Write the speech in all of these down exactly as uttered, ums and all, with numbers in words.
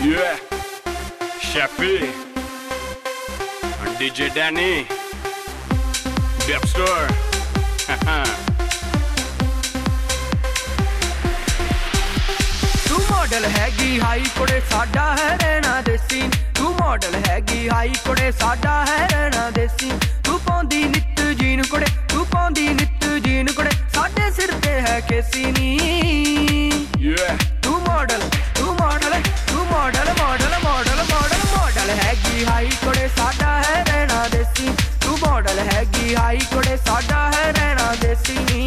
Yeah, Shafi and D J Danny, Depster. तू model हैगी हाई कुड़े साडा है रहना देसी तू मॉडल हैगी हाई कुड़े साडा है रहना देसी तू पाउंदी नित जीन कुड़े तू पाउंदी नित जीन कुड़े साडे सिर ते है केसी नी Yeah. तू मॉडल तू मॉडल तू model model model model model हैगी हाई कुड़े साडा है रहना देसी तू मॉडल हैगी हाई कुड़े साडा है रहना देसी नी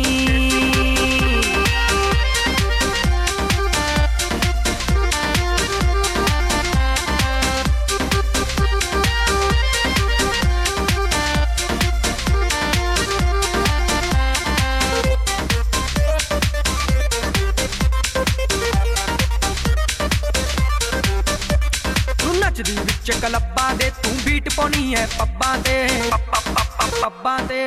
नचदी विच क्लब्बां दे तू बीट पाउणी है पब्बां ते पब्बां ते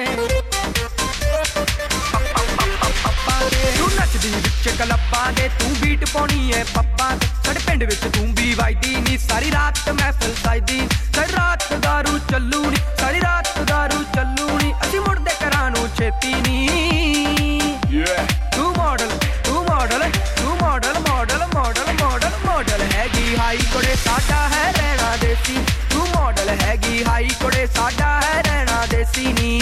तू नचदी विच क्लब्बां दे तू बीट पाउणी है पब्बां ते साडे पिंड विच तू भी वजदी नी सारी रात महफिल सजदी सारी रात दारू चलू नी सारी रात दारू चलू नी असीं मुड़दे घरां नूं छेती नी Yeah. तू मॉडल तू मॉडल तू model model model model model हैगी हाई कुड़े साडा है रहना देसी तू मॉडल हैगी हाई कुड़े साडा है रहना देसी नी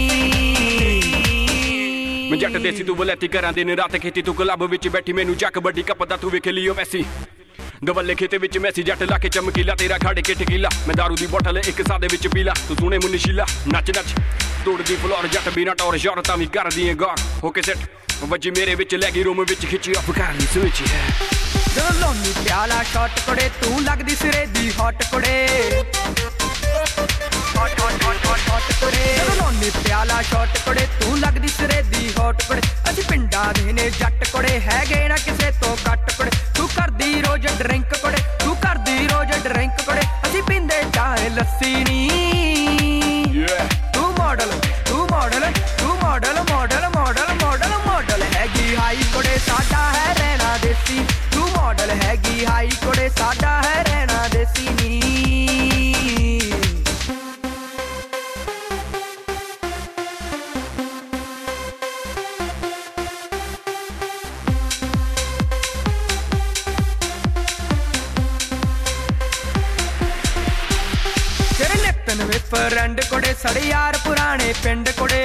मैं जट देसी तू बलैती करा दिन रात खेती तू क्लब विच बैठी मैनू जा कबड्डी कपदा तू वेख लियो वैसी दवल्ले खेते विच मैसी जट लाके चमकीला तेरा खड़ के टकीला मैं दारू दी बोतल एक सादे विच पीला तू सुने मुनशीला नच नच तोड़दी फ्लोर जट बिना टौर शौरतां भी करदी है गौर होके सेट वजी मेरे विच लैगी room which Khichi Afghani switch है ਜਦੋਂ ਲੋਨੀ ਪਿਆਲਾ ਸ਼ਾਟ ਕੁੜੇ ਤੂੰ ਲੱਗਦੀ ਸਿਰੇ ਦੀ ਹੌਟ ਕੁੜੇ ਹੌਟ ਹੌਟ ਹੌਟ ਹੌਟ ਕੁੜੇ ਜਦੋਂ ਲੋਨੀ ਪਿਆਲਾ ਸ਼ਾਟ ਕੁੜੇ ਤੂੰ ਲੱਗਦੀ ਸਿਰੇ ਦੀ ਹੌਟ ਕੁੜੇ ਅਸੀਂ ਪਿੰਡਾਂ ਦੇ ਨੇ ਜੱਟ ਕੁੜੇ ਹੈਗੇ ਨਾ ਕਿਸੇ ਤੋਂ ਘੱਟ ਕੁੜੇ ਤੂੰ ਕਰਦੀ ਰੋਜ਼ ਡਰਿੰਕ ਕੁੜੇ ਤੂੰ ਕਰਦੀ ਰੋਜ਼ ਡਰਿੰਕ ਕੁੜੇ ਅਸੀਂ ਪੀਂਦੇ ਚਾਹੇ ਲੱਸੀ ਨੀ Yeah. ਤੂੰ ਮॉडल ਤੂੰ ਮॉडल ਤੂੰ model model model model model हैगी हाई कुड़े साडा है रहना देसी तू मॉडल हैगी हाई कुड़े साडा है रहना देसी नी तेरे नितन वे फ्रेंड कुड़े सड़े यार पुराने पिंड कुड़े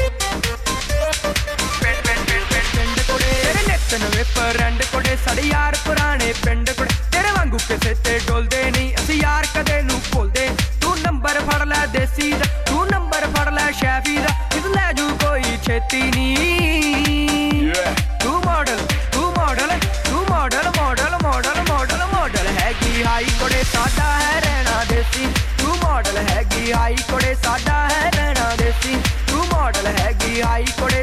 पिंड पिंड पिंड पिंड पिंड कुड़े तेरे नितन वे फ्रेंड कुड़े सड़े यार पुराने पिंड कुड़े तेरे वांगू किसे ते डोलदे नहीं असी यार कदे नू भुलदे तू नंबर फड़ लै देसी दा तू नंबर फड़ लै शैफी दा इस लै जू कोई छेती नी Yeah. तू मॉडल तू मॉडल तू model model model model model हैगी हाई कुड़े साडा है रहना देसी तू मॉडल हैगी हाई कुड़े साडा है रहना देसी तू मॉडल हैगी हाई कुड़े